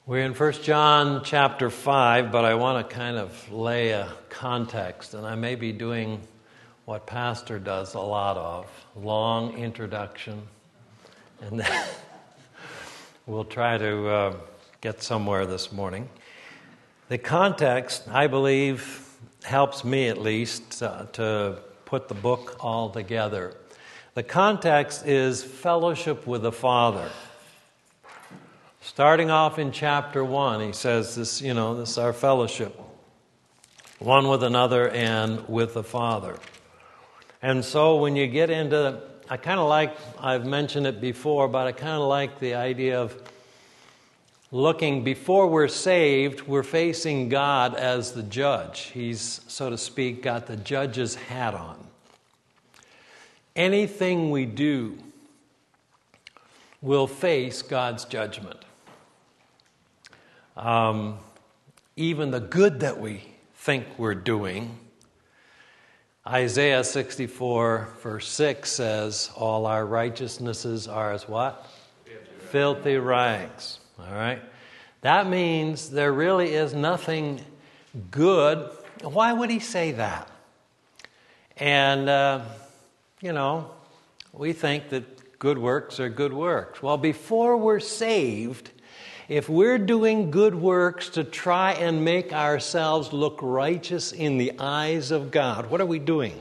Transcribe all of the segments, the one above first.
We're in 1 John chapter 5, but I want to kind of lay a context, and I may be doing what Pastor does a lot of, long introduction, and then we'll try to get somewhere this morning. The context, I believe, helps me at least to put the book all together. The context is fellowship with the Father. Starting off in chapter 1, he says this is our fellowship, one with another and with the Father. And so when you get into, I kind of like, I've mentioned it before, but I kind of like the idea of looking, before we're saved, we're facing God as the judge. He's, so to speak, got the judge's hat on. Anything we do will face God's judgment. Even the good that we think we're doing. Isaiah 64 verse 6 says, all our righteousnesses are as what? Filthy rags. All right? That means there really is nothing good. Why would he say that? And, we think that good works are good works. Well, before we're saved, if we're doing good works to try and make ourselves look righteous in the eyes of God, what are we doing?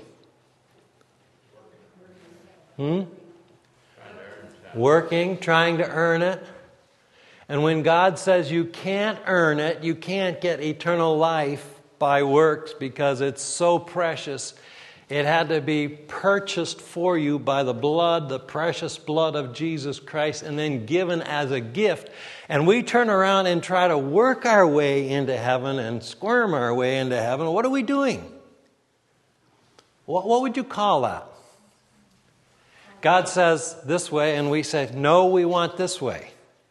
Working, trying to earn it. And when God says you can't earn it, you can't get eternal life by works because it's so precious, it had to be purchased for you by the blood, the precious blood of Jesus Christ, and then given as a gift. And we turn around and try to work our way into heaven and squirm our way into heaven. What are we doing? What would you call that? God says this way, and we say, no, we want this way.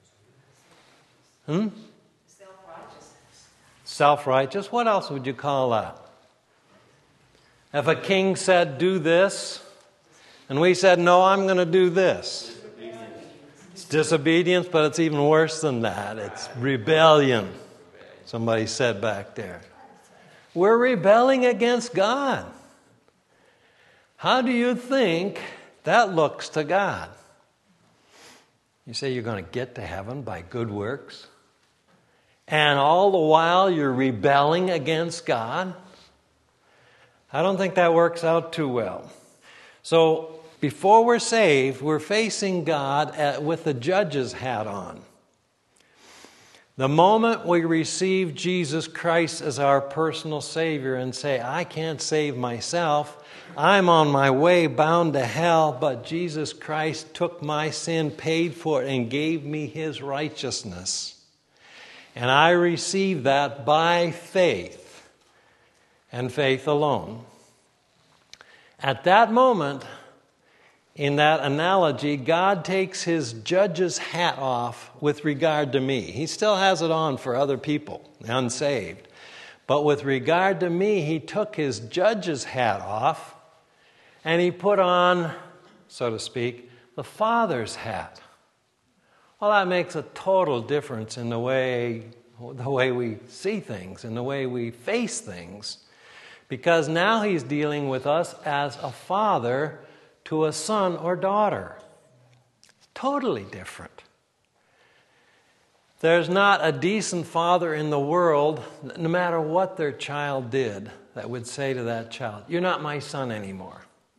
Self-righteousness. Self-righteous? What else would you call that? If a king said, do this, and we said, no, I'm going to do this. It's disobedience, but it's even worse than that. It's rebellion. Somebody said back there. We're rebelling against God. How do you think that looks to God? You say you're going to get to heaven by good works, and all the while you're rebelling against God? I don't think that works out too well. So, before we're saved, we're facing God with the judge's hat on. The moment we receive Jesus Christ as our personal Savior and say, I can't save myself, I'm on my way bound to hell, but Jesus Christ took my sin, paid for it, and gave me His righteousness. And I receive that by faith. And faith alone. At that moment, in that analogy, God takes His judge's hat off with regard to me. He still has it on for other people, the unsaved. But with regard to me, He took His judge's hat off and He put on, so to speak, the Father's hat. Well, that makes a total difference in the way we see things, in the way we face things. Because now He's dealing with us as a father to a son or daughter. Totally different. There's not a decent father in the world, no matter what their child did, that would say to that child, you're not my son anymore.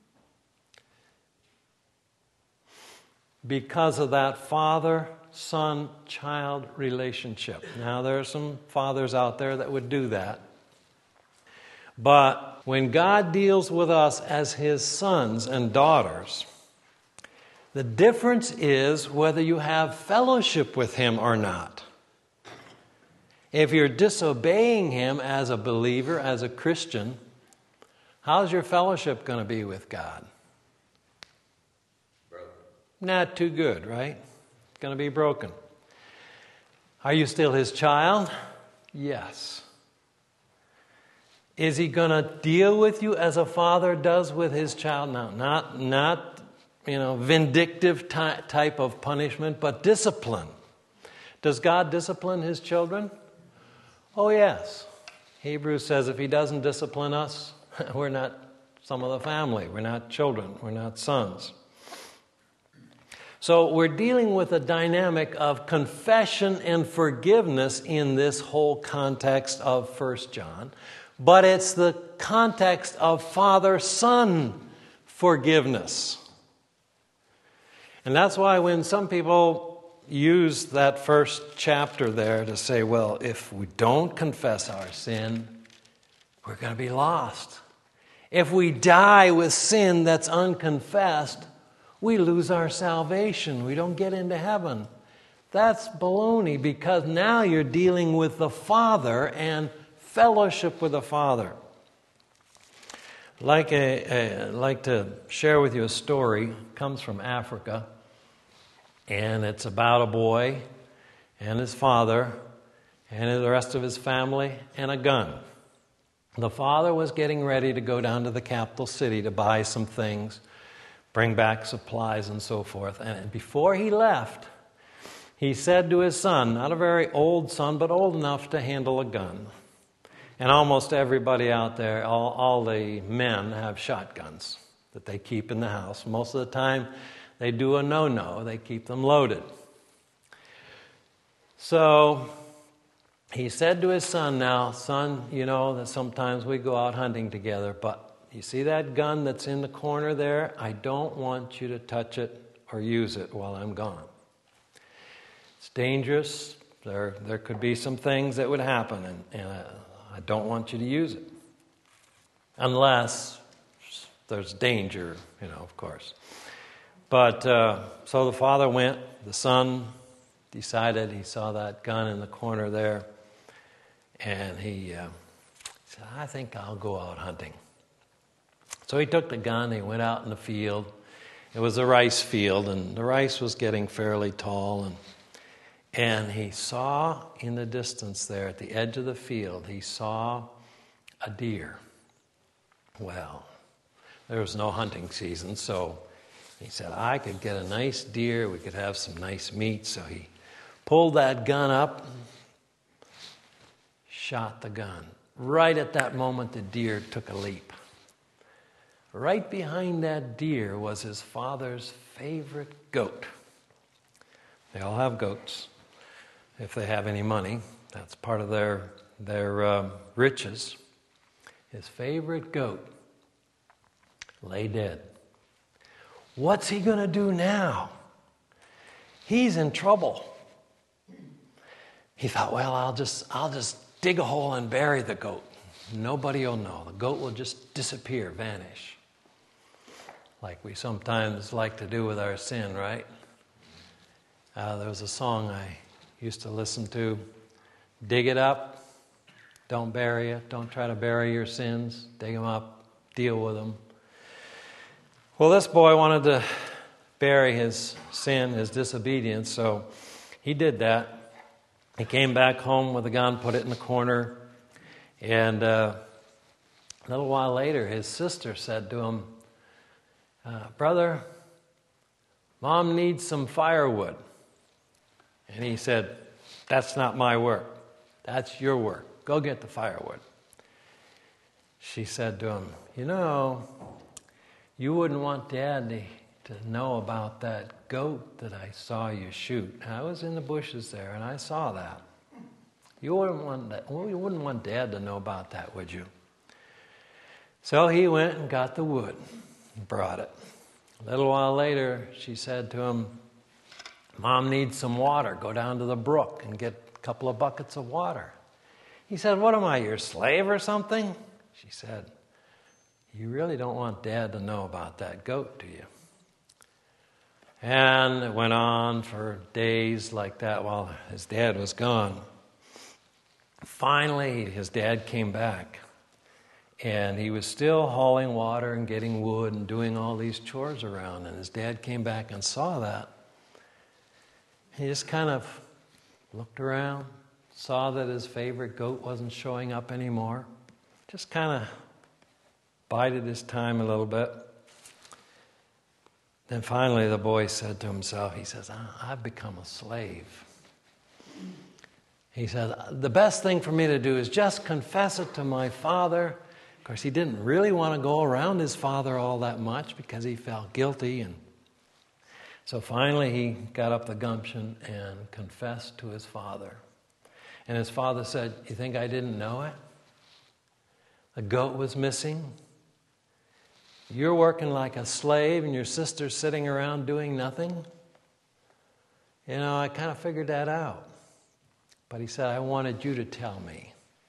Because of that father-son-child relationship. Now, there are some fathers out there that would do that. But when God deals with us as His sons and daughters, the difference is whether you have fellowship with Him or not. If you're disobeying Him as a believer, as a Christian, how's your fellowship going to be with God? Broken. Not too good, right? It's going to be broken. Are you still His child? Yes. Is He going to deal with you as a father does with his child? No, not vindictive type of punishment, but discipline. Does God discipline His children? Oh, yes. Hebrews says if He doesn't discipline us, we're not some of the family. We're not children. We're not sons. So we're dealing with a dynamic of confession and forgiveness in this whole context of 1 John. But it's the context of father-son forgiveness. And that's why when some people use that first chapter there to say, well, if we don't confess our sin, we're going to be lost. If we die with sin that's unconfessed, we lose our salvation. We don't get into heaven. That's baloney, because now you're dealing with the Father and fellowship with the Father. I'd like to share with you a story. It comes from Africa, and it's about a boy and his father and the rest of his family and a gun. The father was getting ready to go down to the capital city to buy some things, bring back supplies and so forth. And before he left, he said to his son, not a very old son, but old enough to handle a gun. And almost everybody out there, all the men have shotguns that they keep in the house. Most of the time, they do a no-no. They keep them loaded. So he said to his son, now, son, you know that sometimes we go out hunting together, but you see that gun that's in the corner there? I don't want you to touch it or use it while I'm gone. It's dangerous. There could be some things that would happen, and I don't want you to use it. Unless there's danger, of course. But so the father went. The son decided, he saw that gun in the corner there, and he said, I think I'll go out hunting. So he took the gun, he went out in the field. It was a rice field, and the rice was getting fairly tall. And he saw in the distance there, at the edge of the field, he saw a deer. Well, there was no hunting season, so he said, I could get a nice deer, we could have some nice meat. So he pulled that gun up, shot the gun. Right at that moment, the deer took a leap. Right behind that deer was his father's favorite goat. They all have goats, if they have any money. That's part of their riches. His favorite goat lay dead. What's he going to do now? He's in trouble. He thought, well, I'll just dig a hole and bury the goat. Nobody will know. The goat will just disappear, vanish. Like we sometimes like to do with our sin, right? There was a song I used to listen to. Dig it up. Don't bury it. Don't try to bury your sins. Dig them up. Deal with them. Well, this boy wanted to bury his sin, his disobedience, so he did that. He came back home with a gun, put it in the corner, and a little while later, his sister said to him, brother, Mom needs some firewood. And he said, that's not my work. That's your work. Go get the firewood. She said to him, you wouldn't want Dad to know about that goat that I saw you shoot. I was in the bushes there and I saw that. You wouldn't want Dad to know about that, would you? So he went and got the wood and brought it. A little while later, she said to him, Mom needs some water. Go down to the brook and get a couple of buckets of water. He said, what am I, your slave or something? She said, you really don't want Dad to know about that goat, do you? And it went on for days like that while his dad was gone. Finally, his dad came back. And he was still hauling water and getting wood and doing all these chores around. And his dad came back and saw that. He just kind of looked around, saw that his favorite goat wasn't showing up anymore. Just kind of bided his time a little bit. Then finally the boy said to himself, he says, I've become a slave. He said, the best thing for me to do is just confess it to my father. Of course, he didn't really want to go around his father all that much because he felt guilty. And so finally he got up the gumption and confessed to his father. And his father said, you think I didn't know it? The goat was missing. You're working like a slave and your sister's sitting around doing nothing. You know, I kind of figured that out. But he said, I wanted you to tell me.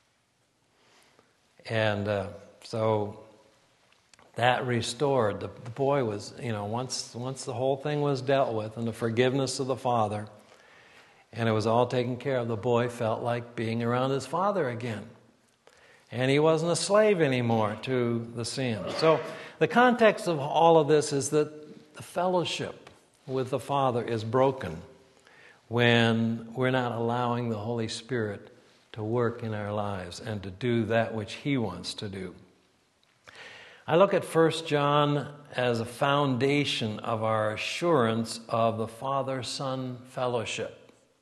And so that restored. The boy was, once the whole thing was dealt with and the forgiveness of the father, and it was all taken care of, the boy felt like being around his father again. And he wasn't a slave anymore to the sin. So the context of all of this is that the fellowship with the Father is broken when we're not allowing the Holy Spirit to work in our lives and to do that which He wants to do. I look at 1 John as a foundation of our assurance of the Father-Son fellowship.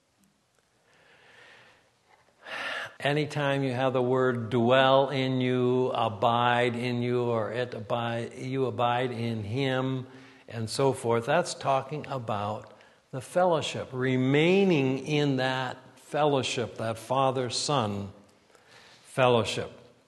Anytime you have the word dwell in you, abide in you, or you abide in Him, and so forth, that's talking about the fellowship, remaining in that fellowship, that Father-Son fellowship.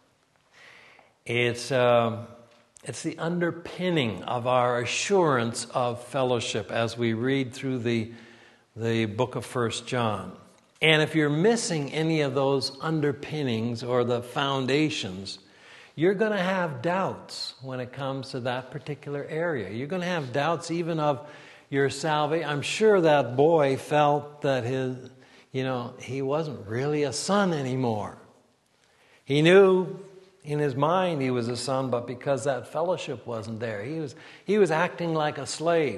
It's the underpinning of our assurance of fellowship as we read through the book of 1 John. And if you're missing any of those underpinnings or the foundations, you're going to have doubts when it comes to that particular area. You're going to have doubts even of your salvation. I'm sure that boy felt that he wasn't really a son anymore. He knew in his mind he was a son, but because that fellowship wasn't there, he was acting like a slave.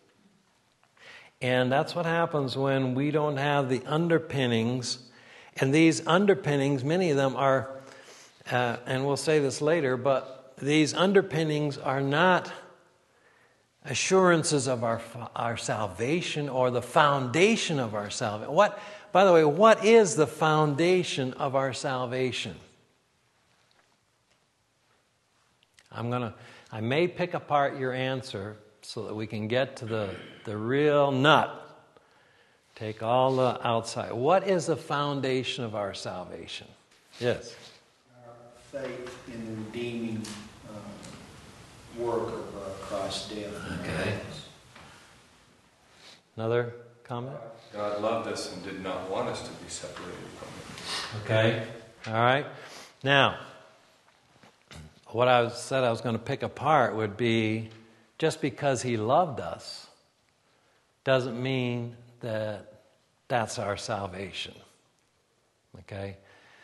And that's what happens when we don't have the underpinnings. And these underpinnings, many of them are, and we'll say this later, but these underpinnings are not assurances of our salvation or the foundation of our salvation. By the way, what is the foundation of our salvation? I may pick apart your answer so that we can get to the real nut. Take all the outside. What is the foundation of our salvation? Yes? Our faith in the redeeming work of Christ's death. Okay. Another comment? God loved us and did not want us to be separated from Him. Okay. All right. Now, what I said I was going to pick apart would be, just because He loved us doesn't mean that that's our salvation. Okay?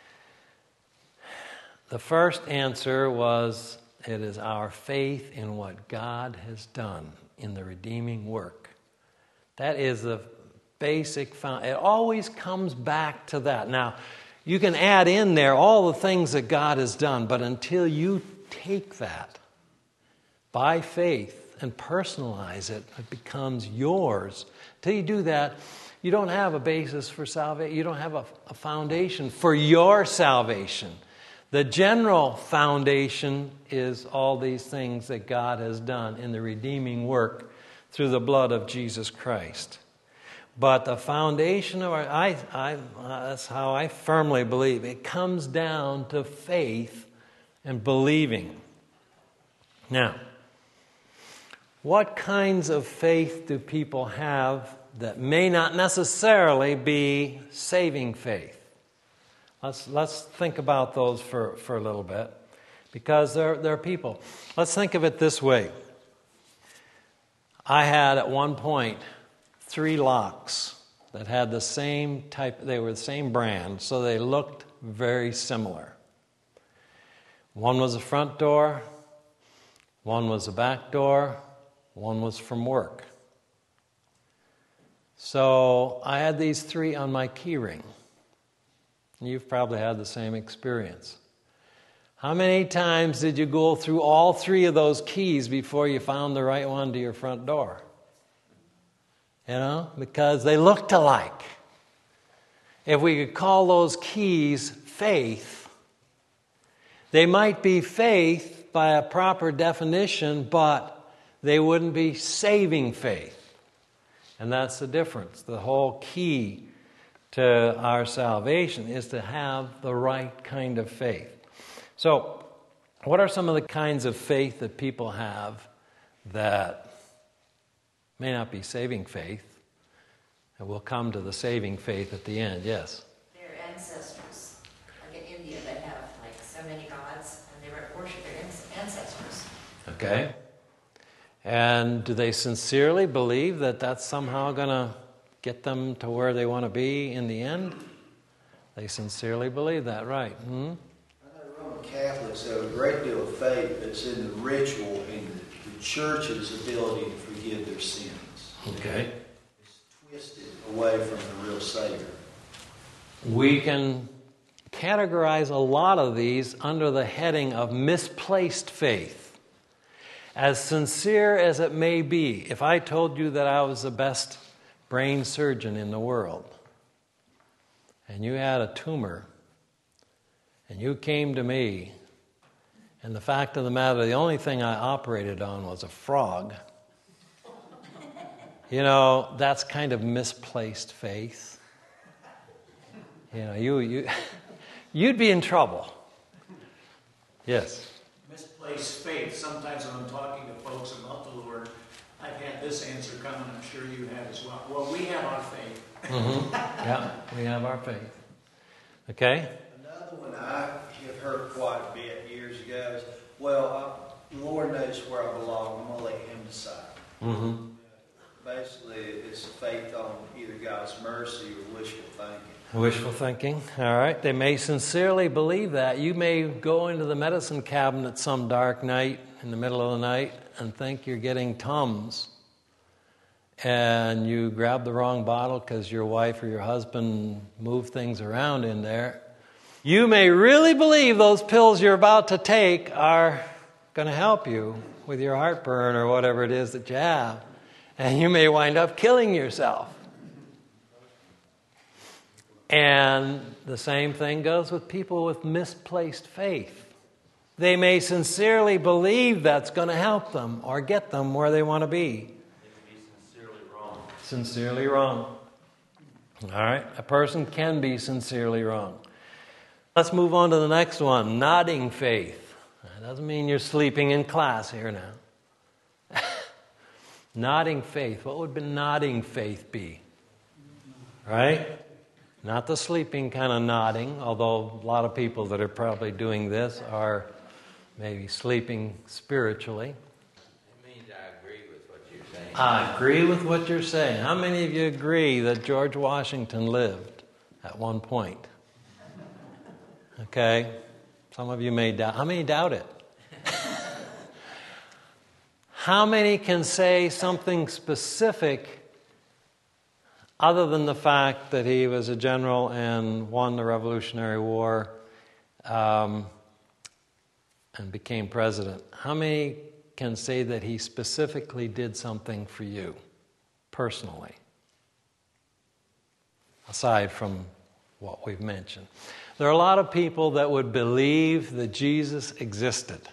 The first answer was, it is our faith in what God has done in the redeeming work. That is the basic foundation. It always comes back to that. Now, you can add in there all the things that God has done, but until you take that by faith and personalize it, it becomes yours. Until you do that, you don't have a basis for salvation. You don't have a foundation for your salvation. The general foundation is all these things that God has done in the redeeming work through the blood of Jesus Christ. But the foundation of that's how I firmly believe. It comes down to faith and believing. Now, what kinds of faith do people have that may not necessarily be saving faith? Let's think about those for a little bit, because there are people. Let's think of it this way. I had at one point 3 locks that had the same type, they were the same brand, so they looked very similar. One was the front door, one was the back door, one was from work. So I had these 3 on my key ring. You've probably had the same experience. How many times did you go through all 3 of those keys before you found the right one to your front door? Because they looked alike. if we could call those keys faith, they might be faith by a proper definition, but they wouldn't be saving faith. And that's the difference. The whole key to our salvation is to have the right kind of faith. So, what are some of the kinds of faith that people have that may not be saving faith? And we'll come to the saving faith at the end. Yes? Their ancestors. Like in India, they have like so many gods, and they worship their ancestors. Okay. And do they sincerely believe that that's somehow going to get them to where they want to be in the end? They sincerely believe that, right? I know Roman Catholics have a great deal of faith that's in the ritual and the church's ability to forgive their sins. Okay. It's twisted away from the real Savior. We can categorize a lot of these under the heading of misplaced faith. As sincere as it may be, if I told you that I was the best brain surgeon in the world, and you had a tumor, and you came to me, and the fact of the matter, the only thing I operated on was a frog, you know, that's kind of misplaced faith. You know, you'd be in trouble. Yes. Misplaced faith. Sometimes when I'm talking to folks about the Lord, I've had this answer come, and I'm sure you have as well. Well, we have our faith. Mm-hmm. Yeah, we have our faith. Okay? Another one I have heard quite a bit years ago is, well, the Lord knows where I belong. I'm going to let Him decide. Mm-hmm. Basically, it's faith on either God's mercy or wishful thinking. Wishful thinking. All right. They may sincerely believe that. You may go into the medicine cabinet some dark night in the middle of the night and think you're getting Tums. And you grab the wrong bottle because your wife or your husband moved things around in there. You may really believe those pills you're about to take are going to help you with your heartburn or whatever it is that you have. And you may wind up killing yourself. And the same thing goes with people with misplaced faith. They may sincerely believe that's going to help them or get them where they want to be. They can be sincerely wrong. Sincerely wrong. All right, a person can be sincerely wrong. Let's move on to the next one, nodding faith. That doesn't mean you're sleeping in class here now. Nodding faith. What would nodding faith be? Right? Not the sleeping kind of nodding, although a lot of people that are probably doing this are maybe sleeping spiritually. It means I agree with what you're saying. I agree with what you're saying. How many of you agree that George Washington lived at one point? Okay. Some of you may doubt. How many doubt it? How many can say something specific other than the fact that he was a general and won the Revolutionary War and became president? How many can say that he specifically did something for you, personally, aside from what we've mentioned? There are a lot of people that would believe that Jesus existed.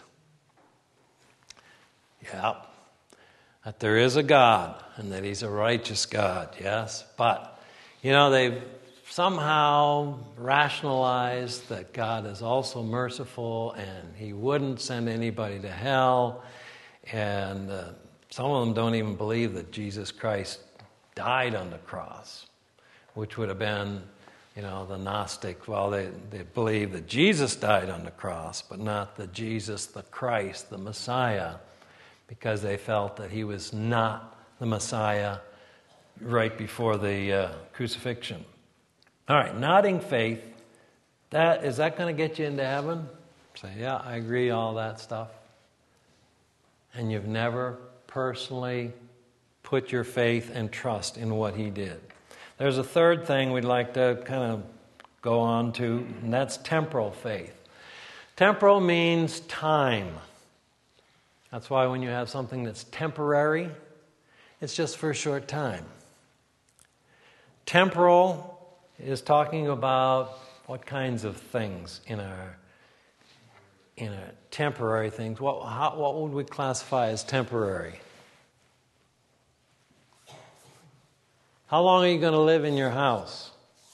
Yeah, that there is a God and that He's a righteous God, yes. But, you know, they've somehow rationalized that God is also merciful and He wouldn't send anybody to hell. And some of them don't even believe that Jesus Christ died on the cross, which would have been, you know, the Gnostic. Well, they believe that Jesus died on the cross, but not the Jesus, the Christ, the Messiah, because they felt that He was not the Messiah right before the crucifixion. All right, nodding faith, is that going to get you into heaven? Say, yeah, I agree, all that stuff. And you've never personally put your faith and trust in what He did. There's a third thing we'd like to kind of go on to, and that's temporal faith. Temporal means time. That's why when you have something that's temporary, it's just for a short time. Temporal is talking about what kinds of things in our temporary things. What would we classify as temporary? How long are you going to live in your house?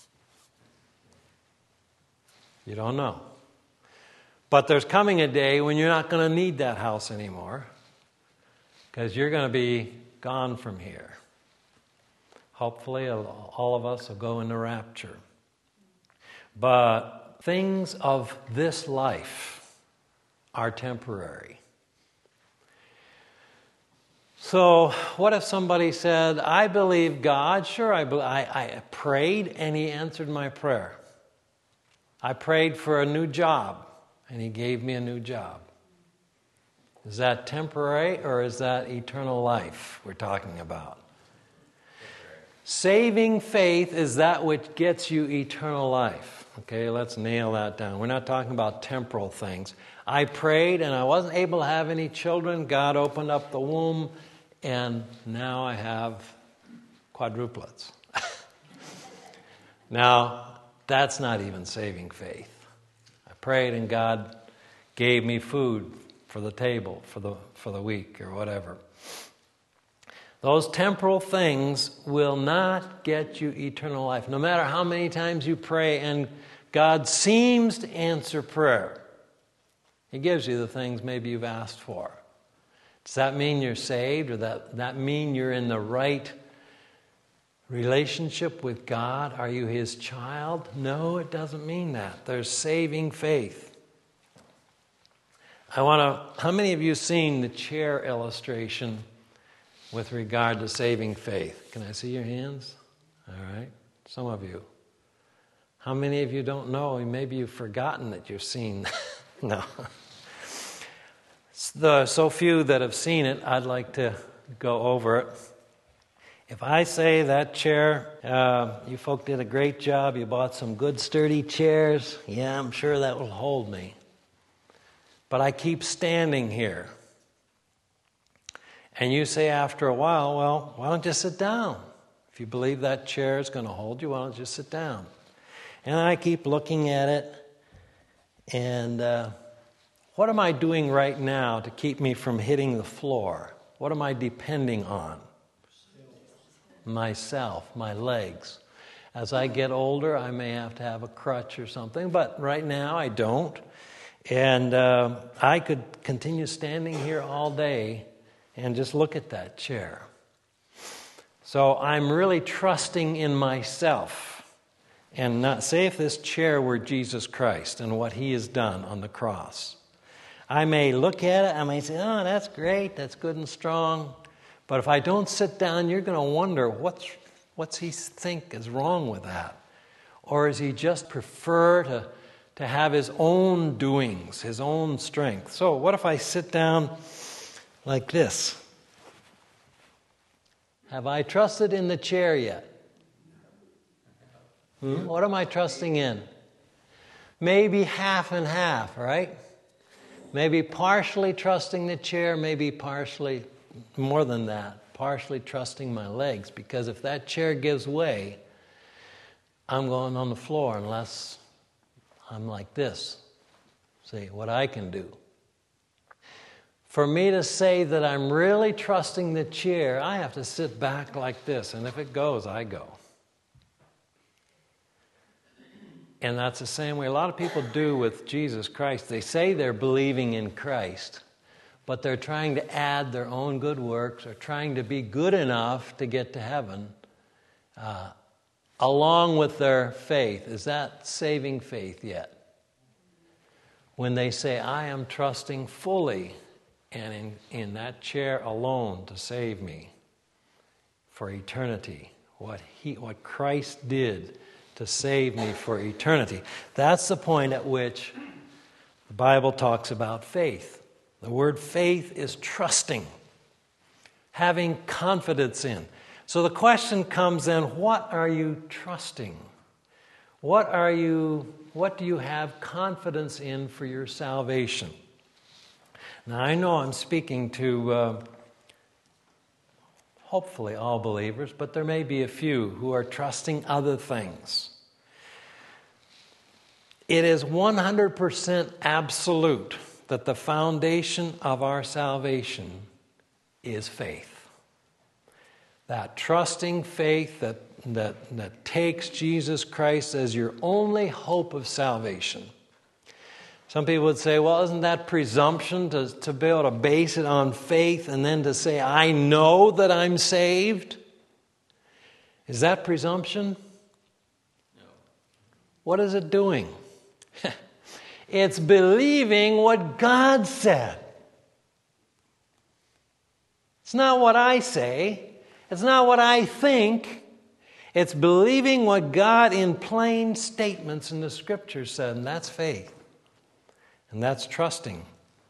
You don't know. But there's coming a day when you're not going to need that house anymore, because you're going to be gone from here. Hopefully, all of us will go in the rapture. But things of this life are temporary. So, what if somebody said, I believe God, sure, I prayed and He answered my prayer. I prayed for a new job and He gave me a new job. Is that temporary or is that eternal life we're talking about? Saving faith is that which gets you eternal life. Okay, let's nail that down. We're not talking about temporal things. I prayed and I wasn't able to have any children. God opened up the womb and now I have quadruplets. Now, that's not even saving faith. I prayed and God gave me food for the table, for the week or whatever. Those temporal things will not get you eternal life. No matter how many times you pray and God seems to answer prayer, He gives you the things maybe you've asked for. Does that mean you're saved, or that mean you're in the right relationship with God? Are you His child? No, it doesn't mean that. There's saving faith. How many of you seen the chair illustration with regard to saving faith? Can I see your hands? All right. Some of you. How many of you don't know? Maybe you've forgotten that you've seen. No. So few that have seen it, I'd like to go over it. If I say that chair, you folk did a great job, you bought some good sturdy chairs, yeah, I'm sure that will hold me. But I keep standing here. And you say after a while, well, why don't you sit down? If you believe that chair is going to hold you, why don't you sit down? And I keep looking at it, and what am I doing right now to keep me from hitting the floor? What am I depending on? Myself, my legs. As I get older, I may have to have a crutch or something, but right now I don't. And I could continue standing here all day and just look at that chair. So I'm really trusting in myself. And not say if this chair were Jesus Christ and what He has done on the cross. I may look at it, I may say, oh, that's great, that's good and strong. But if I don't sit down, you're going to wonder, what's He think is wrong with that? Or does He just prefer to have His own doings, His own strength? So what if I sit down like this? Have I trusted in the chair yet? What am I trusting in? Maybe half and half, right? Maybe partially trusting the chair, maybe partially, more than that, partially trusting my legs. Because if that chair gives way, I'm going on the floor unless I'm like this. See what I can do. For me to say that I'm really trusting the chair, I have to sit back like this. And if it goes, I go. And that's the same way a lot of people do with Jesus Christ. They say they're believing in Christ, but they're trying to add their own good works or trying to be good enough to get to heaven along with their faith. Is that saving faith yet? When they say, I am trusting fully and in that chair alone to save me for eternity, what Christ did to save me for eternity. That's the point at which the Bible talks about faith. The word faith is trusting, having confidence in. So the question comes then, what are you trusting? What do you have confidence in for your salvation? Now I know I'm speaking to hopefully all believers, but there may be a few who are trusting other things. It is 100% absolute that the foundation of our salvation is faith. That trusting faith that takes Jesus Christ as your only hope of salvation. Some people would say, well, isn't that presumption to be able to base it on faith and then to say, I know that I'm saved? Is that presumption? No. What is it doing? It's believing what God said. It's not what I say. It's not what I think. It's believing what God in plain statements in the Scriptures said, and that's faith. And that's trusting.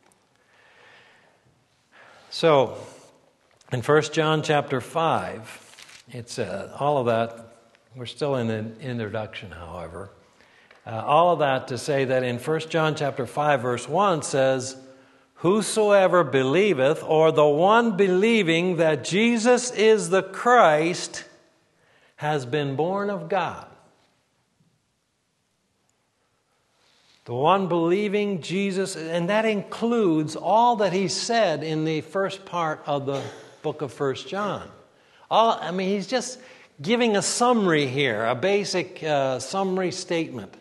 So, in 1 John chapter 5, it's all of that. We're still in the introduction, however. All of that to say that in 1 John chapter 5, verse 1 says, whosoever believeth, or the one believing that Jesus is the Christ, has been born of God. The one believing Jesus, and that includes all that he said in the first part of the book of 1 John. He's just giving a summary here, a basic summary statement.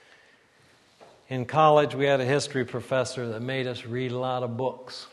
In college, we had a history professor that made us read a lot of books.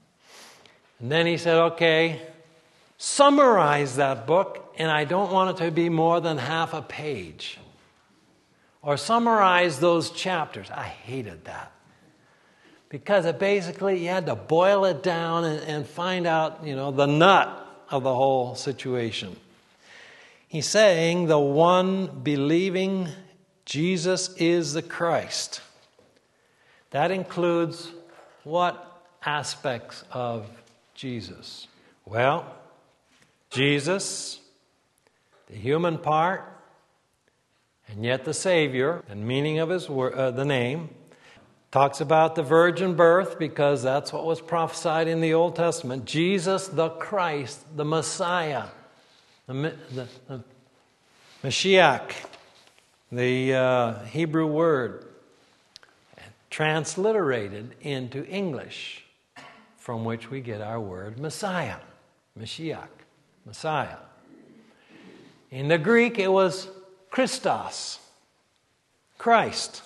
And then he said, okay, summarize that book, and I don't want it to be more than half a page. Or summarize those chapters. I hated that. Because it basically, you had to boil it down and find out, the nut of the whole situation. He's saying the one believing Jesus is the Christ. That includes what aspects of Jesus? Well, Jesus, the human part, and yet the Savior, and meaning of his the name, talks about the virgin birth because that's what was prophesied in the Old Testament. Jesus the Christ, the Messiah, the Mashiach, the Hebrew word, transliterated into English, from which we get our word Messiah, Mashiach, Messiah. In the Greek, it was Christos, Christ.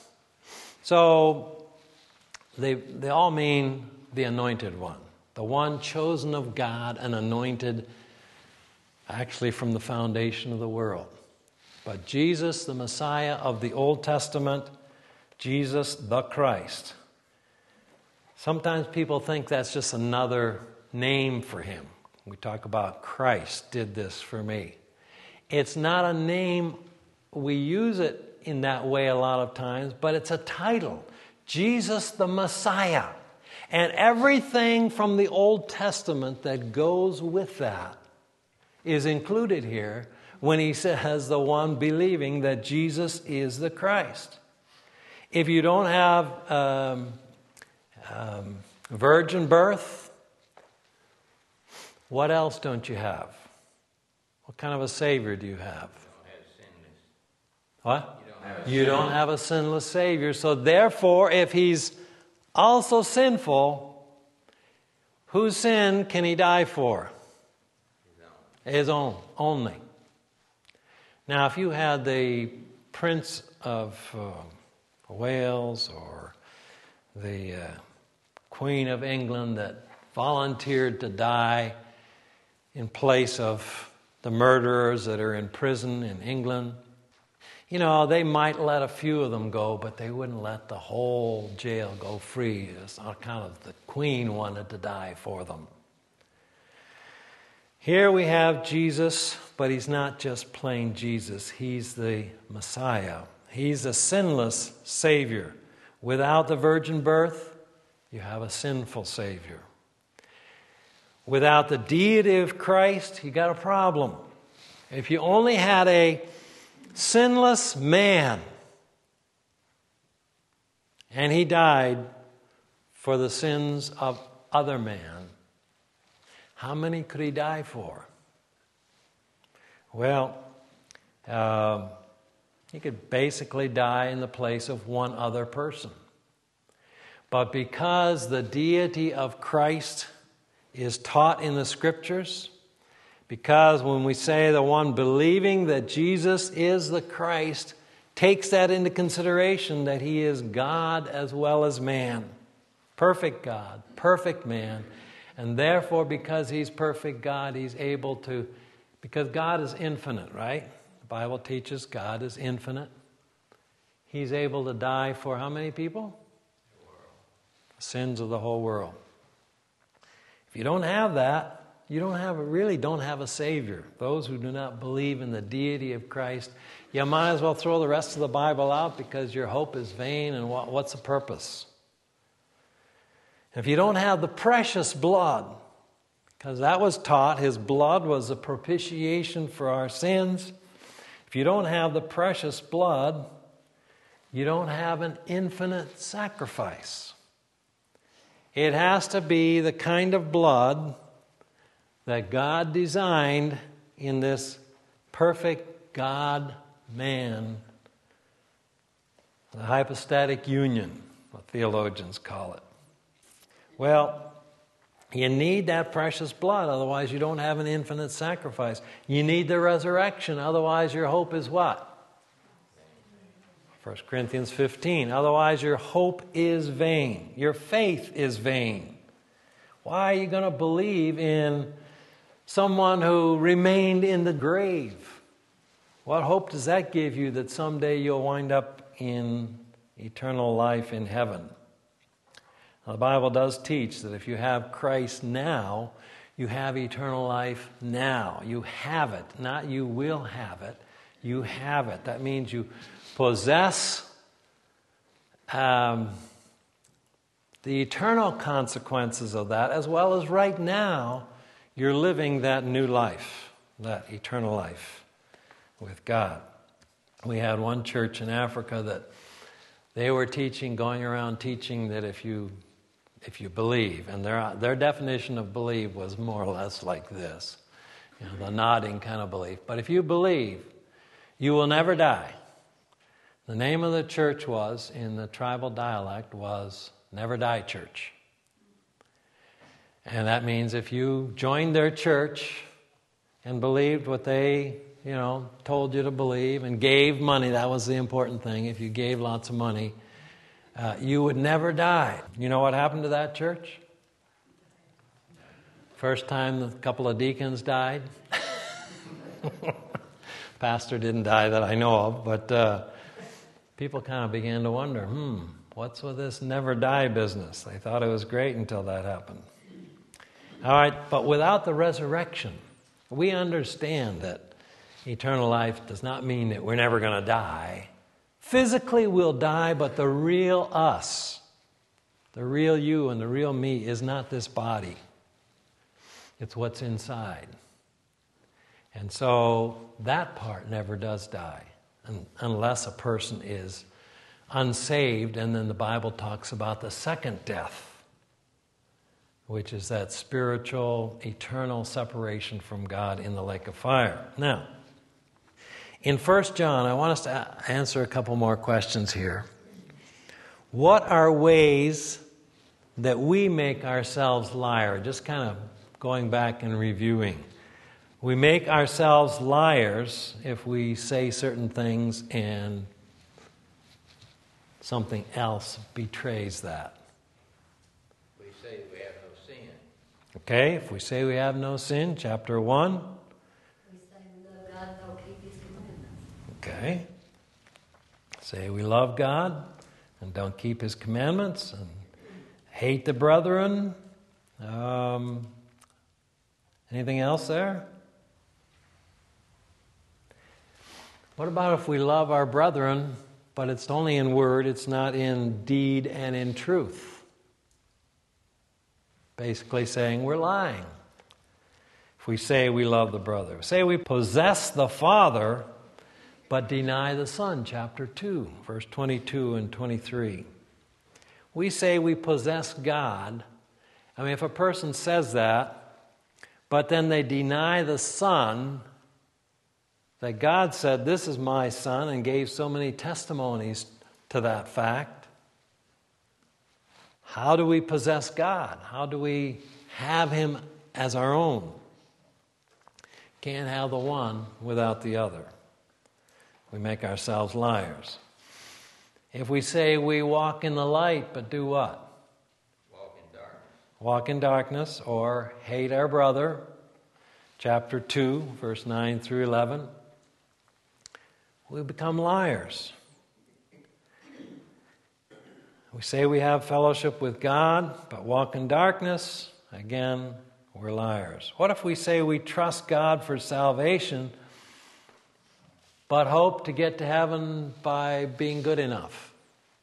So they all mean the anointed one, the one chosen of God and anointed actually from the foundation of the world. But Jesus, the Messiah of the Old Testament, Jesus the Christ. Sometimes people think that's just another name for him. We talk about Christ did this for me. It's not a name. We use it in that way a lot of times, but it's a title. Jesus the Messiah. And everything from the Old Testament that goes with that is included here when he says the one believing that Jesus is the Christ. If you don't have virgin birth, what else don't you have? What kind of a Savior do you have? What? You don't have a sinless Savior. So therefore, if he's also sinful, whose sin can he die for? His own, only. Now, if you had the Prince of Wales or the Queen of England that volunteered to die in place of the murderers that are in prison in England, they might let a few of them go, but they wouldn't let the whole jail go free. It's on account of the Queen wanted to die for them. Here we have Jesus, but he's not just plain Jesus. He's the Messiah. He's a sinless Savior. Without the virgin birth, you have a sinful Savior. Without the deity of Christ, you got a problem. If you only had a sinless man, and he died for the sins of other man, how many could he die for? Well, He could basically die in the place of one other person. But because the deity of Christ is taught in the Scriptures, because when we say the one believing that Jesus is the Christ takes that into consideration, that He is God as well as man. Perfect God, perfect man. And therefore, because He's perfect God, He's able to, because God is infinite, right? The Bible teaches God is infinite. He's able to die for how many people? The sins of the whole world. If you don't have that, you really don't have a Savior. Those who do not believe in the deity of Christ, you might as well throw the rest of the Bible out because your hope is vain, and what's the purpose? If you don't have the precious blood, because that was taught, His blood was a propitiation for our sins. If you don't have the precious blood, you don't have an infinite sacrifice. It has to be the kind of blood that God designed in this perfect God-man, the hypostatic union, what theologians call it. Well, you need that precious blood, otherwise you don't have an infinite sacrifice. You need the resurrection, otherwise your hope is what? 1 Corinthians 15. Otherwise your hope is vain. Your faith is vain. Why are you going to believe in someone who remained in the grave? What hope does that give you that someday you'll wind up in eternal life in heaven? Now, the Bible does teach that if you have Christ now, you have eternal life now. You have it, not you will have it. You have it. That means you possess the eternal consequences of that, as well as right now you're living that new life, that eternal life with God. We had one church in Africa that they were going around teaching that if you believe, and their definition of believe was more or less like this, the nodding kind of belief. But if you believe, you will never die. The name of the church was, in the tribal dialect, was Never Die Church. And that means if you joined their church and believed what they, told you to believe and gave money, that was the important thing. If you gave lots of money, you would never die. You know what happened to that church? First time a couple of deacons died. Pastor didn't die that I know of, but people kind of began to wonder, what's with this never die business? They thought it was great until that happened. All right, but without the resurrection, we understand that eternal life does not mean that we're never going to die. Physically we'll die, but the real us, the real you and the real me is not this body. It's what's inside. And so that part never does die, unless a person is unsaved, and then the Bible talks about the second death, which is that spiritual, eternal separation from God in the lake of fire. Now, in 1 John, I want us to answer a couple more questions here. What are ways that we make ourselves liars? Just kind of going back and reviewing. We make ourselves liars if we say certain things and something else betrays that. We say we have no sin. Okay, if we say we have no sin, chapter 1. We say we love God and don't keep His commandments. Okay. Say we love God and don't keep His commandments and hate the brethren. Anything else there? What about if we love our brethren, but it's only in word, it's not in deed and in truth? Basically saying we're lying. If we say we love the brother. Say we possess the Father, but deny the Son, chapter 2, verse 22 and 23. We say we possess God. I mean, if a person says that, but then they deny the Son, that God said, "This is my Son," and gave so many testimonies to that fact. How do we possess God? How do we have Him as our own? Can't have the one without the other. We make ourselves liars. If we say we walk in the light, but do what? Walk in darkness. Walk in darkness, or hate our brother, chapter 2, verse 9 through 11, we become liars. We say we have fellowship with God, but walk in darkness, again, we're liars. What if we say we trust God for salvation, but hope to get to heaven by being good enough?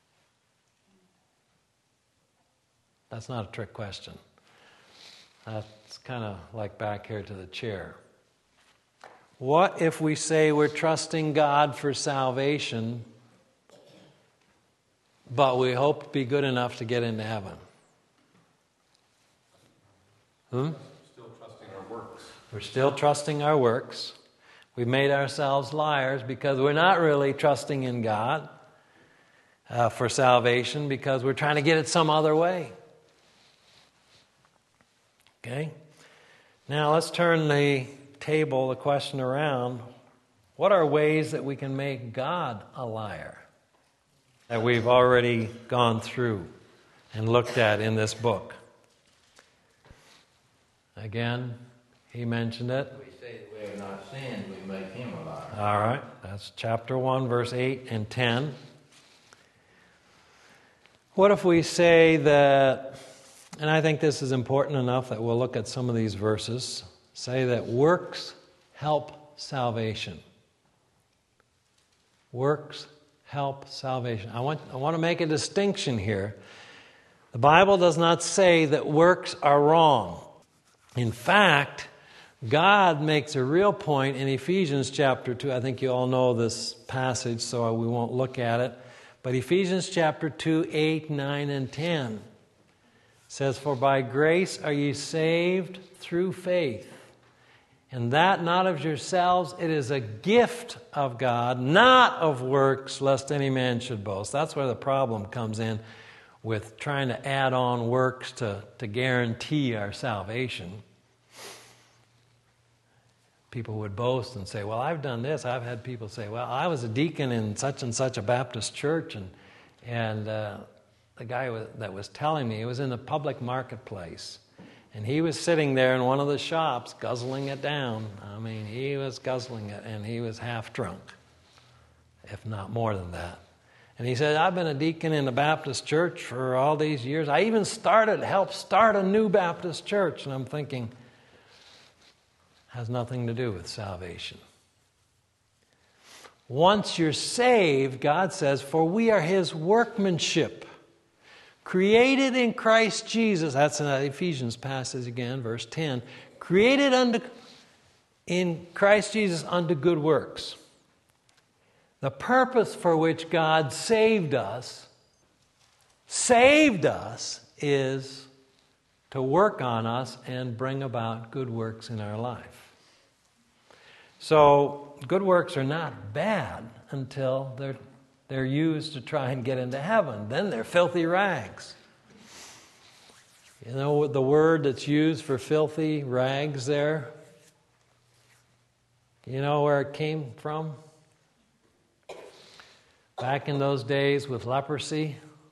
That's not a trick question. That's kind of like back here to the chair. What if we say we're trusting God for salvation, but we hope to be good enough to get into heaven? Still trusting our works. We're still trusting our works. We've made ourselves liars because we're not really trusting in God for salvation, because we're trying to get it some other way. Okay? Now let's turn the question around. What are ways that we can make God a liar that we've already gone through and looked at in this book? Again, he mentioned it. We say that we have not sinned, we make him a liar. All right, that's chapter 1, verse 8 and 10. What if we say that, and I think this is important enough that we'll look at some of these verses, say that works help salvation. Works help salvation. I want to make a distinction here. The Bible does not say that works are wrong. In fact, God makes a real point in Ephesians chapter 2. I think you all know this passage, so we won't look at it. But Ephesians chapter 2, 8, 9, and 10 says, "For by grace are ye saved through faith, and that not of yourselves, it is a gift of God, not of works, lest any man should boast." That's where the problem comes in with trying to add on works to guarantee our salvation. People would boast and say, "Well, I've done this." I've had people say, "Well, I was a deacon in such and such a Baptist church," and the guy that was telling me, he was in the public marketplace, and he was sitting there in one of the shops guzzling it down. I mean, he was guzzling it, and he was half drunk, if not more than that. And he said, "I've been a deacon in the Baptist church for all these years. I even helped start a new Baptist church." And I'm thinking, has nothing to do with salvation. Once you're saved, God says, "For we are His workmanship, created in Christ Jesus." That's in that Ephesians passage again, verse 10. "Created in Christ Jesus unto good works." The purpose for which God saved us is to work on us and bring about good works in our life. So good works are not bad until they're used to try and get into heaven. Then they're filthy rags. You know the word that's used for filthy rags there? You know where it came from? Back in those days with leprosy,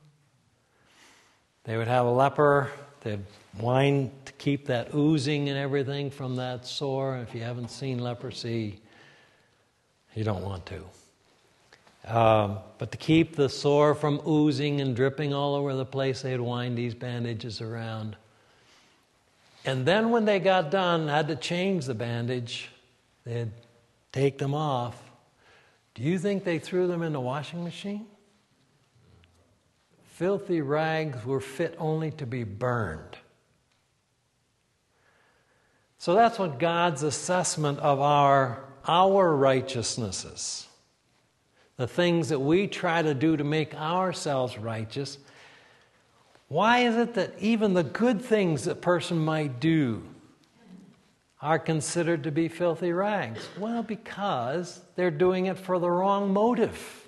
they would have a leper, they'd wine to keep that oozing and everything from that sore. If you haven't seen leprosy, you don't want to. But to keep the sore from oozing and dripping all over the place, they'd wind these bandages around. And then when they got done, had to change the bandage, they'd take them off. Do you think they threw them in the washing machine? Filthy rags were fit only to be burned. So that's what God's assessment of our righteousnesses. The things that we try to do to make ourselves righteous. Why is it that even the good things a person might do are considered to be filthy rags? Well, because they're doing it for the wrong motive.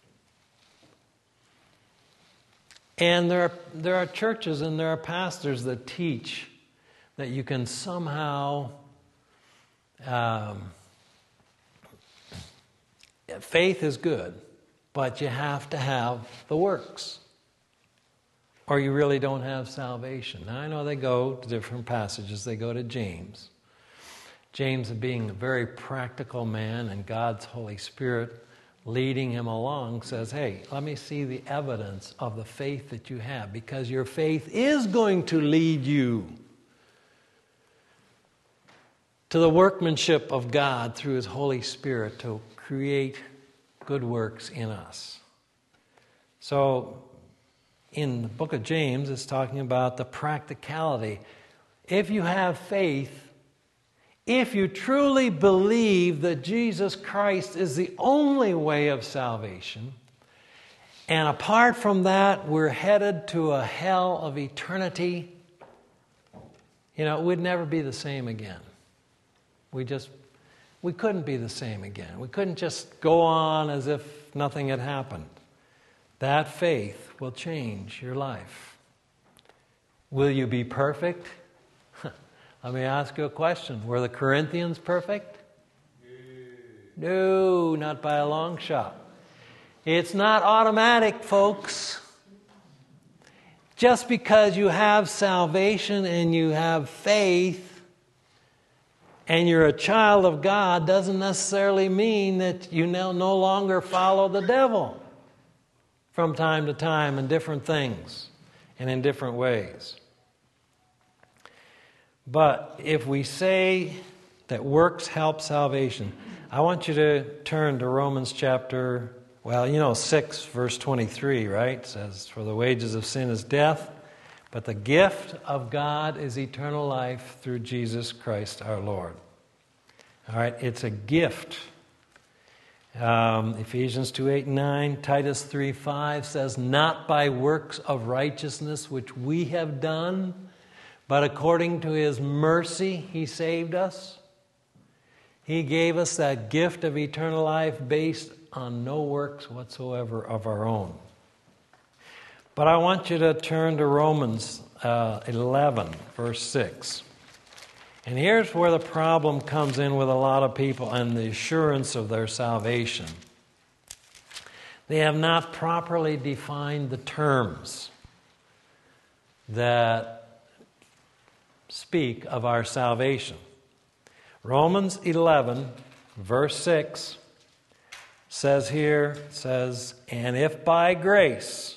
And there are churches and there are pastors that teach that you can somehow, faith is good, but you have to have the works, or you really don't have salvation. Now I know they go to different passages. They go to James. James, being a very practical man and God's Holy Spirit leading him along, says, hey, let me see the evidence of the faith that you have, because your faith is going to lead you to the workmanship of God through His Holy Spirit to create good works in us. So, in the book of James, it's talking about the practicality. If you have faith, if you truly believe that Jesus Christ is the only way of salvation, and apart from that, we're headed to a hell of eternity, we'd never be the same again. We couldn't be the same again. We couldn't just go on as if nothing had happened. That faith will change your life. Will you be perfect? Let me ask you a question. Were the Corinthians perfect? No, not by a long shot. It's not automatic, folks. Just because you have salvation and you have faith and you're a child of God doesn't necessarily mean that you now no longer follow the devil from time to time in different things and in different ways. But if we say that works help salvation, I want you to turn to Romans chapter, 6, verse 23, right? It says, for the wages of sin is death, but the gift of God is eternal life through Jesus Christ our Lord. All right, it's a gift. Ephesians 2:8-9, Titus 3:5 says, not by works of righteousness which we have done, but according to His mercy, He saved us. He gave us that gift of eternal life based on no works whatsoever of our own. But I want you to turn to Romans 11, verse 6. And here's where the problem comes in with a lot of people and the assurance of their salvation. They have not properly defined the terms that speak of our salvation. Romans 11, verse 6 says, and if by grace,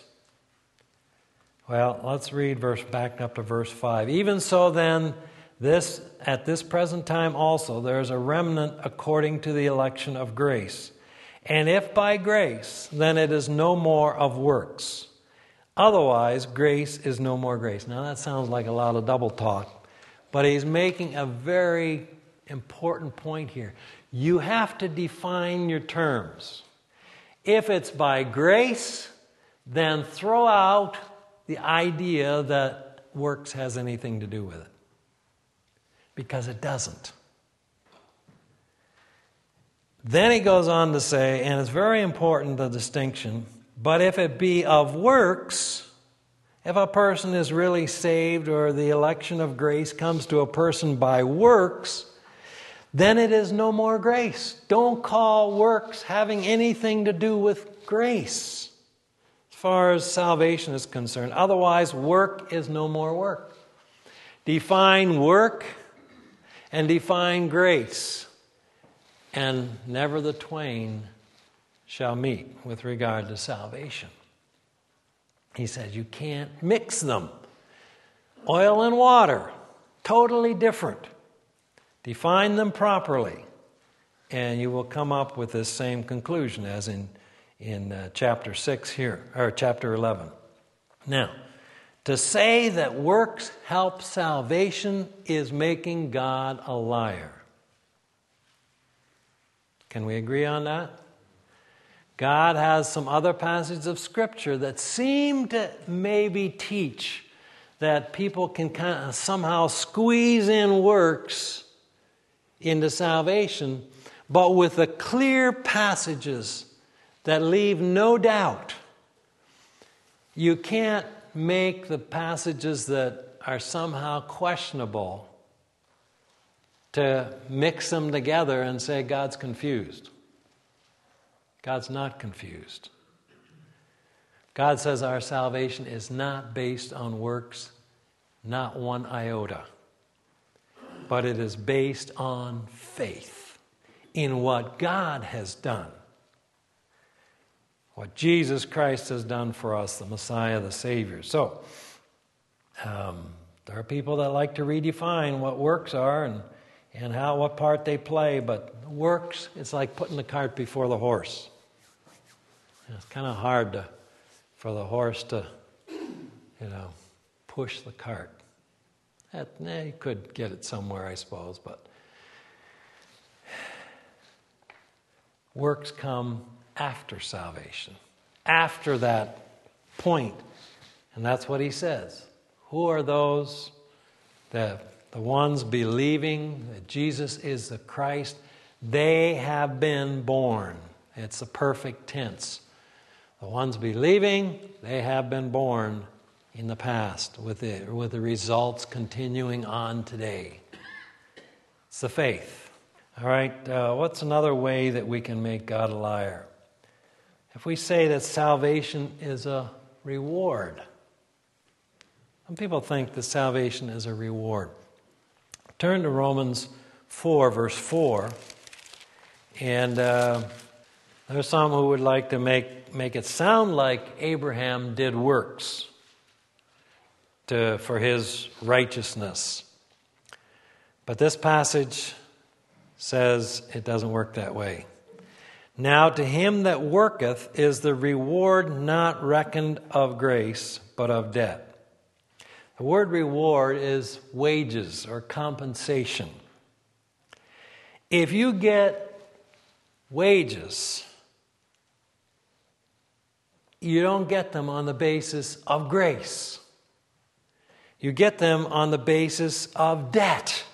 let's read back up to verse 5. Even so then, at this present time also, there is a remnant according to the election of grace. And if by grace, then it is no more of works. Otherwise, grace is no more grace. Now that sounds like a lot of double talk. But he's making a very important point here. You have to define your terms. If it's by grace, then throw out the idea that works has anything to do with it. Because it doesn't. Then he goes on to say, and it's very important, the distinction, but if it be of works, if a person is really saved or the election of grace comes to a person by works, then it is no more grace. Don't call works having anything to do with grace as far as salvation is concerned. Otherwise, work is no more work. Define work and define grace, and never the twain shall meet with regard to salvation. He says you can't mix them. Oil and water, totally different. Define them properly, and you will come up with this same conclusion as in chapter 6 here, or chapter 11. Now, to say that works help salvation is making God a liar. Can we agree on that? God has some other passages of Scripture that seem to maybe teach that people can kind of somehow squeeze in works into salvation, but with the clear passages that leave no doubt. You can't make the passages that are somehow questionable to mix them together and say God's confused. God's not confused. God says our salvation is not based on works, not one iota, but it is based on faith in what God has done, what Jesus Christ has done for us, the Messiah, the Savior. So, there are people that like to redefine what works are and what part they play, but works, it's like putting the cart before the horse. It's kind of hard for the horse to, push the cart. You could get it somewhere, I suppose, but works come after salvation, after that point. And that's what he says. Who are those? The ones believing that Jesus is the Christ. They have been born. It's the perfect tense. The ones believing, they have been born in the past, with the results continuing on today. It's the faith. All right, what's another way that we can make God a liar? If we say that salvation is a reward. Some people think that salvation is a reward. Turn to Romans 4, verse 4. And there's some who would like to make it sound like Abraham did works for his righteousness. But this passage says it doesn't work that way. Now to him that worketh is the reward not reckoned of grace, but of debt. The word reward is wages or compensation. If you get wages, you don't get them on the basis of grace. You get them on the basis of debt.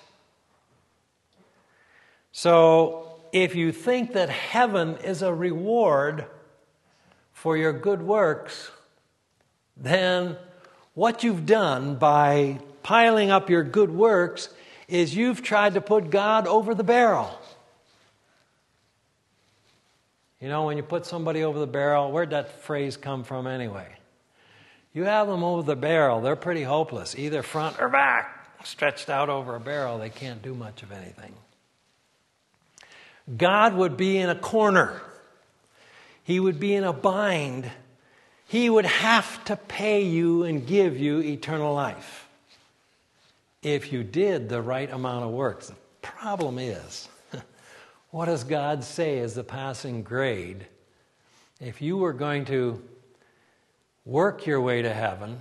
So, if you think that heaven is a reward for your good works, then what you've done by piling up your good works is you've tried to put God over the barrel. You know, when you put somebody over the barrel, where'd that phrase come from anyway? You have them over the barrel, they're pretty hopeless, either front or back, stretched out over a barrel, they can't do much of anything. God would be in a corner. He would be in a bind. He would have to pay you and give you eternal life if you did the right amount of works. The problem is, what does God say is the passing grade? If you were going to work your way to heaven,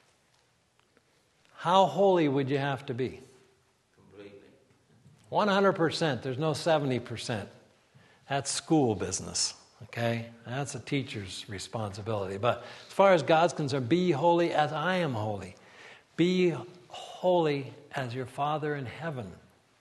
how holy would you have to be? 100%. There's no 70%. That's school business, okay? That's a teacher's responsibility. But as far as God's concerned, be holy as I am holy. Be holy as your Father in heaven.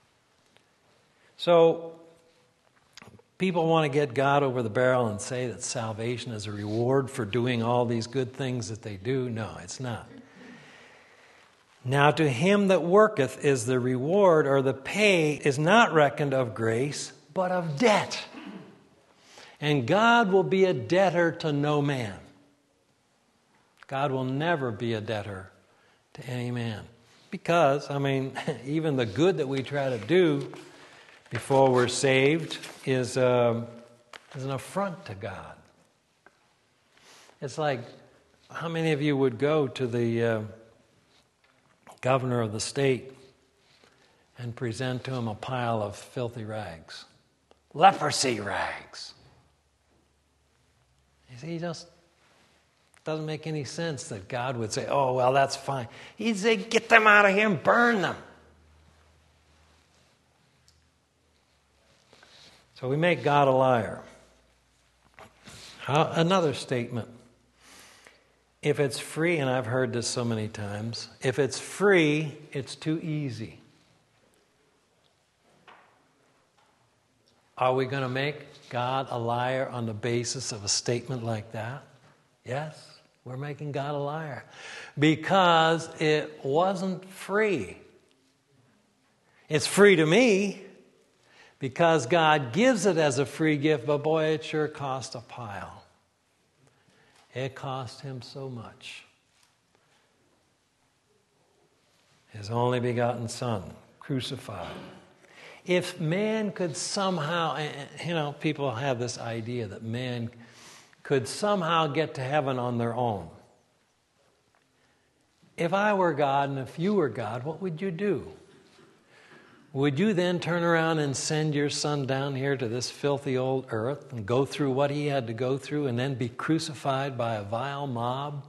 So, people want to get God over the barrel and say that salvation is a reward for doing all these good things that they do. No, it's not. Now to him that worketh is the reward, or the pay is not reckoned of grace, but of debt. And God will be a debtor to no man. God will never be a debtor to any man. Because, even the good that we try to do before we're saved is an affront to God. It's like, how many of you would go to the governor of the state and present to him a pile of filthy rags? Leprosy rags. You see, it just doesn't make any sense that God would say, oh, well, that's fine. He'd say, get them out of here and burn them. So we make God a liar. Another statement. If it's free, and I've heard this so many times, if it's free, it's too easy. Are we going to make God a liar on the basis of a statement like that? Yes, we're making God a liar. Because it wasn't free. It's free to me because God gives it as a free gift, but boy, it sure cost a pile. It cost him so much. His only begotten Son, crucified. If man could somehow, people have this idea that man could somehow get to heaven on their own. If I were God and if you were God, what would you do? Would you then turn around and send your Son down here to this filthy old earth and go through what he had to go through and then be crucified by a vile mob?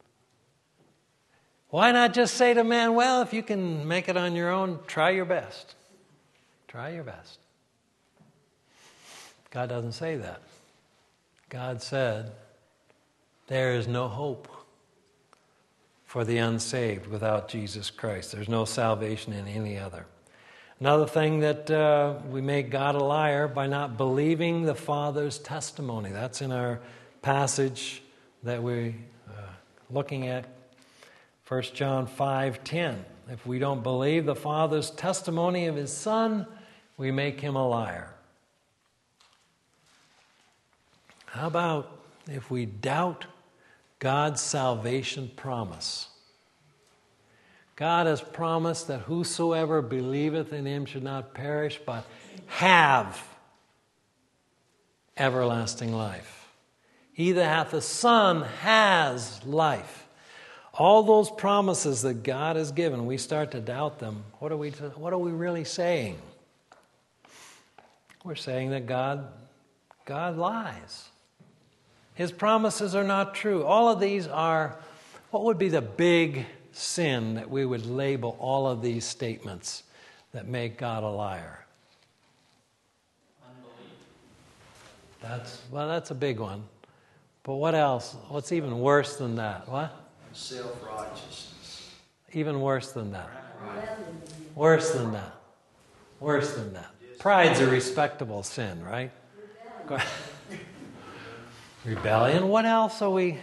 Why not just say to man, well, if you can make it on your own, try your best. Try your best. God doesn't say that. God said, there is no hope for the unsaved without Jesus Christ. There's no salvation in any other. Another thing that we make God a liar by not believing the Father's testimony. That's in our passage that we're looking at, 1 John 5:10. If we don't believe the Father's testimony of his Son, we make him a liar. How about if we doubt God's salvation promise? God has promised that whosoever believeth in him should not perish, but have everlasting life. He that hath the Son has life. All those promises that God has given, we start to doubt them. What are we really saying? We're saying that God lies. His promises are not true. All of these are, what would be the big sin that we would label all of these statements that make God a liar? Unbelief. That's a big one. But what else? What's even worse than that? What? Self-righteousness. Even worse than that. Worse than that. Worse than that. Pride's a respectable sin, right? Rebellion. What else are we?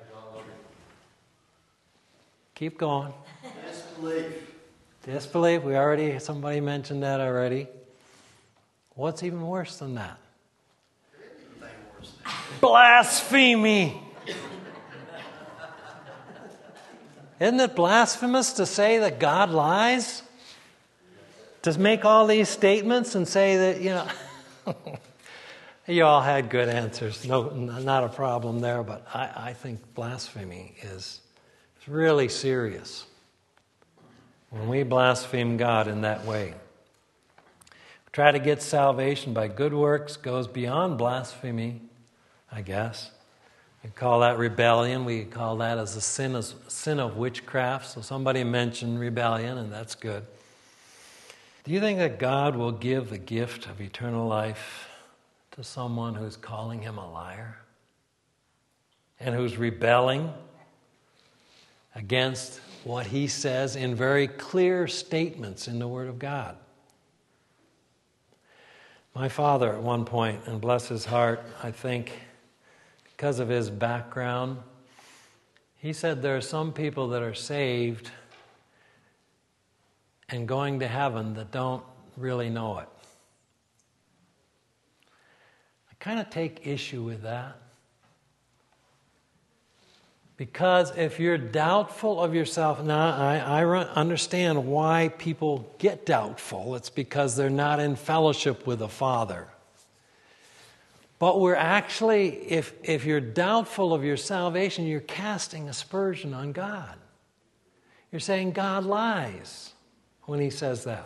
Keep going. Disbelief. Disbelief. Somebody mentioned that already. What's even worse than that? Anything worse than that. Blasphemy. Isn't it blasphemous to say that God lies? To make all these statements and say that, you all had good answers. No, not a problem there, but I think blasphemy is really serious when we blaspheme God in that way. Try to get salvation by good works goes beyond blasphemy, I guess. We call that rebellion. We call that as a sin of witchcraft. So somebody mentioned rebellion, and that's good. Do you think that God will give the gift of eternal life to someone who's calling him a liar and who's rebelling against what he says in very clear statements in the Word of God? My father at one point, and bless his heart, I think because of his background, he said there are some people that are saved and going to heaven that don't really know it. I kind of take issue with that. Because if you're doubtful of yourself, now I understand why people get doubtful. It's because they're not in fellowship with the Father. But we're actually, if you're doubtful of your salvation, you're casting aspersion on God. You're saying God lies when he says that.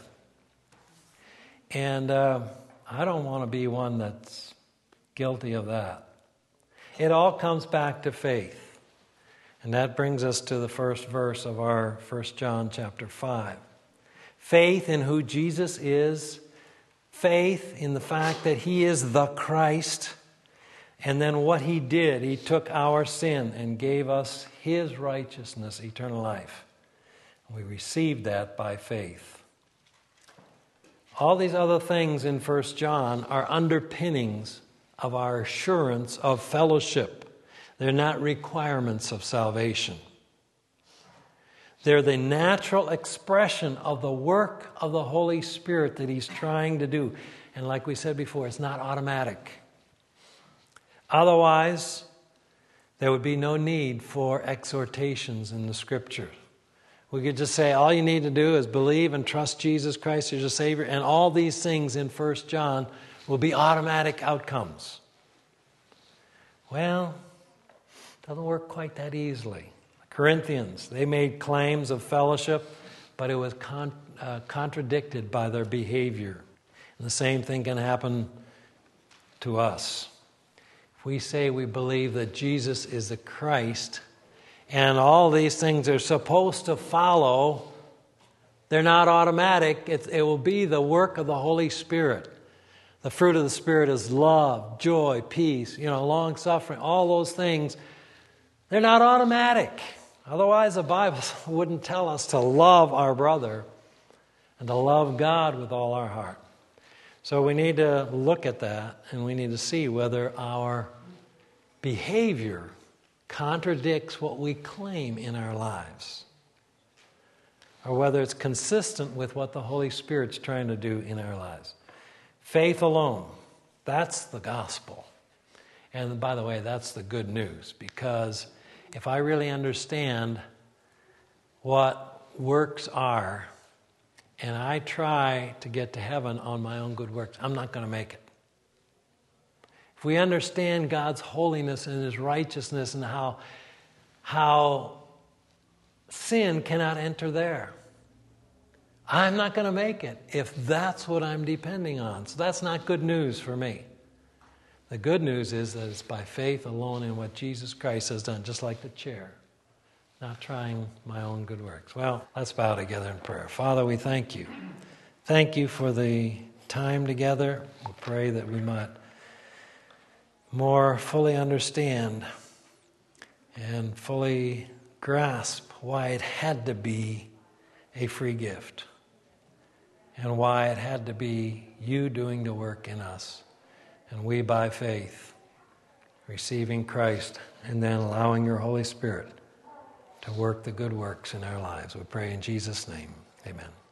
And I don't want to be one that's guilty of that. It all comes back to faith. And that brings us to the first verse of our 1 John chapter 5. Faith in who Jesus is, faith in the fact that he is the Christ, and then what he did, he took our sin and gave us his righteousness, eternal life. We received that by faith. All these other things in 1 John are underpinnings of our assurance of fellowship. They're not requirements of salvation. They're the natural expression of the work of the Holy Spirit that He's trying to do. And like we said before, it's not automatic. Otherwise, there would be no need for exhortations in the Scripture. We could just say all you need to do is believe and trust Jesus Christ as your Savior, and all these things in 1 John will be automatic outcomes. Well, it doesn't work quite that easily. The Corinthians, they made claims of fellowship, but it was contradicted by their behavior. And the same thing can happen to us. If we say we believe that Jesus is the Christ, and all these things are supposed to follow, they're not automatic. It will be the work of the Holy Spirit. The fruit of the Spirit is love, joy, peace, long-suffering, all those things. They're not automatic. Otherwise, the Bible wouldn't tell us to love our brother and to love God with all our heart. So we need to look at that, and we need to see whether our behavior contradicts what we claim in our lives, or whether it's consistent with what the Holy Spirit's trying to do in our lives. Faith alone, that's the gospel. And by the way, that's the good news, because if I really understand what works are, and I try to get to heaven on my own good works, I'm not going to make it. If we understand God's holiness and His righteousness and how sin cannot enter there, I'm not going to make it if that's what I'm depending on. So that's not good news for me. The good news is that it's by faith alone in what Jesus Christ has done, just like the chair. Not trying my own good works. Well, let's bow together in prayer. Father, we thank you. Thank you for the time together. We pray that we might more fully understand and fully grasp why it had to be a free gift and why it had to be you doing the work in us, and we by faith receiving Christ and then allowing your Holy Spirit to work the good works in our lives. We pray in Jesus' name. Amen.